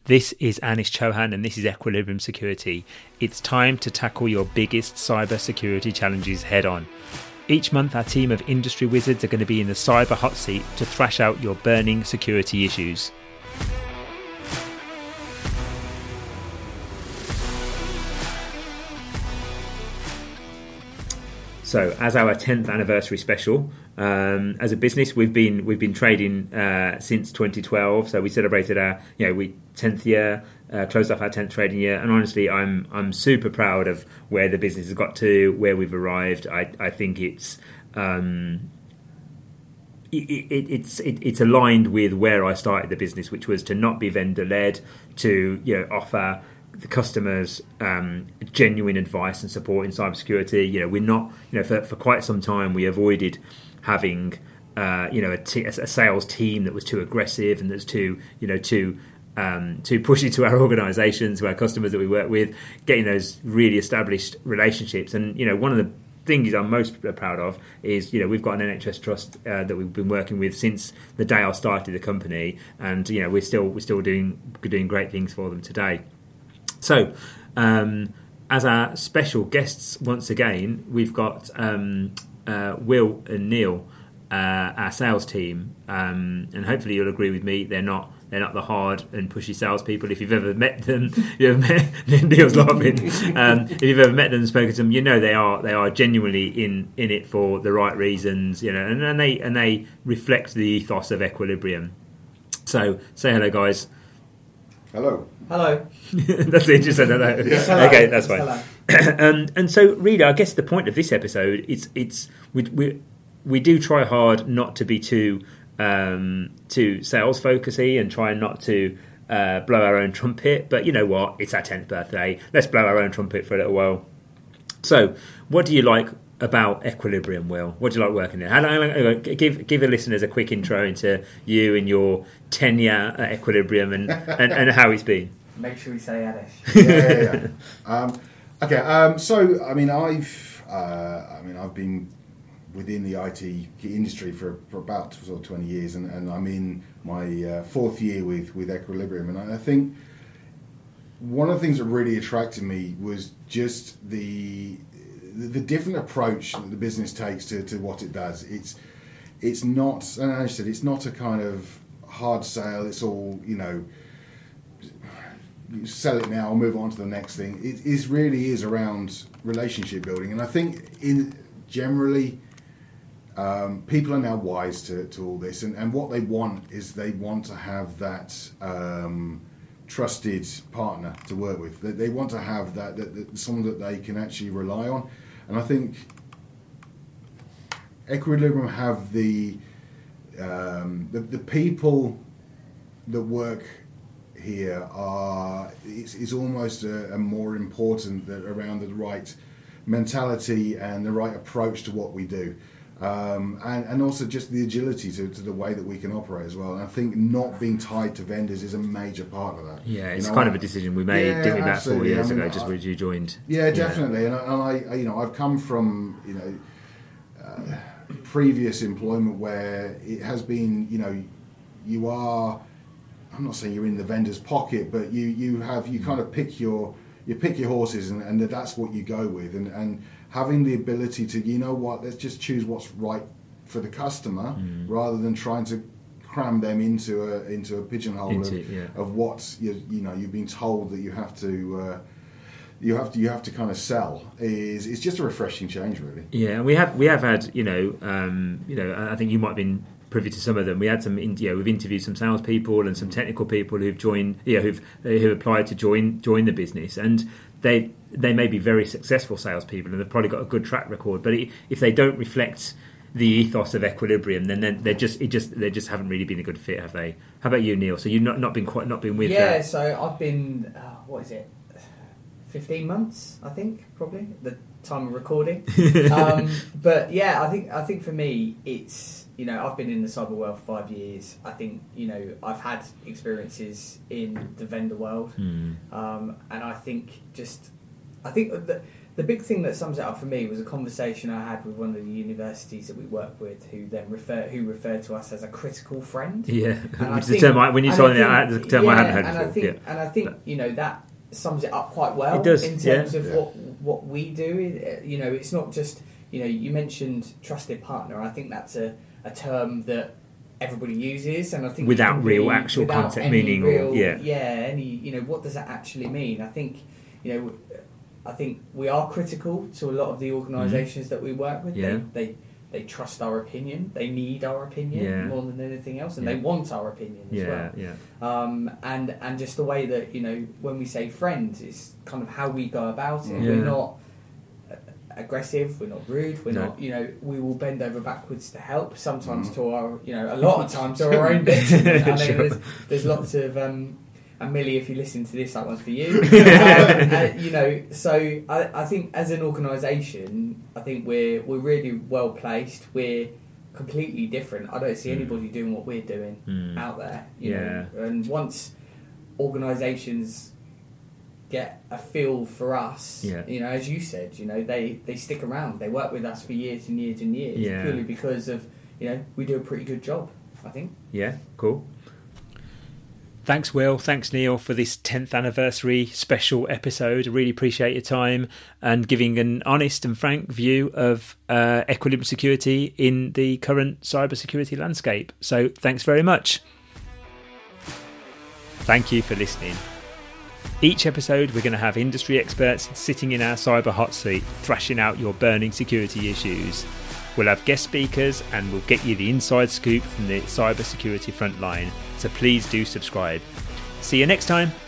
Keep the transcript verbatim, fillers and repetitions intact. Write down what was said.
This is Anish Chauhan and this is Equilibrium Security. It's time to tackle your biggest cyber security challenges head on. Each month our team of industry wizards are going to be in the cyber hot seat to thrash out your burning security issues. So, as our tenth anniversary special, um, as a business, we've been we've been trading uh, since twenty twelve. So we celebrated our you know we tenth year, uh, closed off our tenth trading year, and honestly, I'm I'm super proud of where the business has got to, where we've arrived. I I think it's um, it, it, it's it, it's aligned with where I started the business, which was to not be vendor led, to you know offer the customers um, genuine advice and support in cybersecurity. You know, we're not, you know, for, for quite some time we avoided having, uh, you know, a, t- a sales team that was too aggressive and that's too, you know, too um, too pushy to our organisations, to our customers that we work with, getting those really established relationships. And you know, one of the things I'm most proud of is, you know, we've got an N H S trust uh, that we've been working with since the day I started the company, and you know, we're still we're still doing doing great things for them today. So, um, as our special guests, once again, we've got um, uh, Will and Neil, uh, our sales team, um, and hopefully you'll agree with me. They're not they're not the hard and pushy salespeople. If you've ever met them, you've met Neil's laughing. Um, if you've ever met them and spoken to them, you know they are they are genuinely in, in it for the right reasons. You know, and, and they and they reflect the ethos of Equilibrium. So, say hello, guys. Hello. Hello. That's it, just said hello. Yes, hello. Okay, that's fine. Hello. um, and so, really, I guess the point of this episode is it's we we, we do try hard not to be too um, too sales focusy and try not to uh, blow our own trumpet. But you know what? It's our tenth birthday. Let's blow our own trumpet for a little while. So, what do you like about Equilibrium, Will? What do you like working there? How long, give give the listeners a quick intro into you and your tenure at Equilibrium and, and, and how it's been. Make sure we say Anish. yeah, yeah, yeah. Um, okay, um, so I mean, I've uh, I mean, I've been within the I T industry for, for about sort of twenty years, and, and I'm in my uh, fourth year with with Equilibrium, and I think one of the things that really attracted me was just the the different approach that the business takes to, to what it does. It's it's not, and I said, it's not a kind of hard sale. It's all, you know, you sell it now, move on to the next thing. It is really is around relationship building, and I think in generally um, people are now wise to, to all this, and, and what they want is they want to have that um, trusted partner to work with. They, they want to have that, that, that someone that they can actually rely on. And I think Equilibrium have the, um, the the people that work here are it's, it's almost a, a more important that around the right mentality and the right approach to what we do, um, and and also just the agility to, to the way that we can operate as well. And I think not being tied to vendors is a major part of that. Yeah, it's you know, kind I, of a decision we made, yeah, didn't we, about four years I mean, ago, just I, when you joined. Yeah, definitely. Yeah. And, I, and I, you know, I've come from, you know, uh, previous employment where it has been, you know, you are, I'm not saying you're in the vendor's pocket, but you, you have, you kind of pick your, you pick your horses and, and that's what you go with. And, and having the ability to, you know what, let's just choose what's right for the customer mm. rather than trying to cram them into a into a pigeonhole into, of, yeah. of what you you know you've been told that you have to uh, you have to you have to kind of sell is it's just a refreshing change, really. Yeah, and we have we have had you know um, you know I think you might have been privy to some of them. We had some, you know, we've interviewed some salespeople and some technical people who've joined, you know, who've who applied to join join the business, and they they may be very successful salespeople and they've probably got a good track record, but it, if they don't reflect the ethos of Equilibrium, then they're, they're just it just they just haven't really been a good fit, have they? How about you, Neil? So you've not, not been quite not been with. Yeah, uh, so I've been uh, what is it, fifteen months? I think probably the time of recording. um, but yeah, I think I think for me it's. You know, I've been in the cyber world for five years. I think, you know, I've had experiences in the vendor world. Mm. Um, and I think just, I think the, the big thing that sums it up for me was a conversation I had with one of the universities that we work with, who then refer who referred to us as a critical friend. Yeah, And which is I think- the term I, when you and told I me that, think- the term yeah, I hadn't heard and before. I think, yeah. and I think you know that sums it up quite well It does, in yeah. terms of Yeah. what what we do. You know, it's not just, you know, you mentioned trusted partner. I think that's a, a term that everybody uses, and I think Without it can real be- actual without content any meaning or- real- yeah. yeah, any, you know, what does that actually mean? I think, you know, I think we are critical to a lot of the organisations that we work with. Yeah. They, they they trust our opinion. They need our opinion Yeah. more than anything else, and Yeah. they want our opinion as Yeah, well. yeah. Um, and and just the way that, you know, when we say friends, it's kind of how we go about it. Yeah. We're not uh, aggressive. We're not rude. We're No. not, you know, we will bend over backwards to help. Sometimes Mm. to our, you know, a lot of times to our own detriment. I know Sure. there's, there's lots of. Um, and Millie, if you listen to this, that one's for you. um, uh, you know, so I, I think as an organisation, I think we're we're really well placed. We're completely different. I don't see anybody doing what we're doing Mm. out there. You Yeah. know? And once organisations get a feel for us, Yeah. you know, as you said, you know, they, they stick around. They work with us for years and years and years, Yeah. purely because of, you know, we do a pretty good job, I think. Yeah, cool. Thanks, Will. Thanks, Neil, for this tenth anniversary special episode. I really appreciate your time and giving an honest and frank view of uh, Equilibrium Security in the current cybersecurity landscape. So thanks very much. Thank you for listening. Each episode, we're going to have industry experts sitting in our cyber hot seat, thrashing out your burning security issues. We'll have guest speakers and we'll get you the inside scoop from the cybersecurity front line. So please do subscribe. See you next time.